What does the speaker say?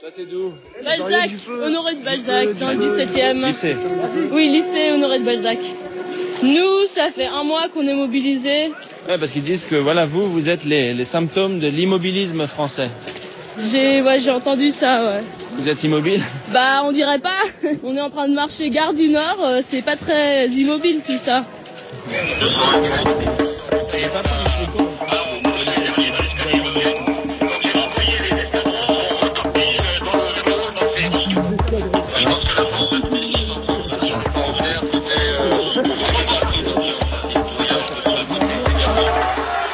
Toi, t'es d'où? Balzac, Honoré de Balzac, dans le 17e. Lycée. Oui, lycée Honoré de Balzac. Nous, ça fait un mois qu'on est mobilisés. Ouais, parce qu'ils disent que voilà, vous êtes les symptômes de l'immobilisme français. J'ai entendu ça, ouais. Vous êtes immobile? Bah, on dirait pas. On est en train de marcher gare du Nord, c'est pas très immobile tout ça.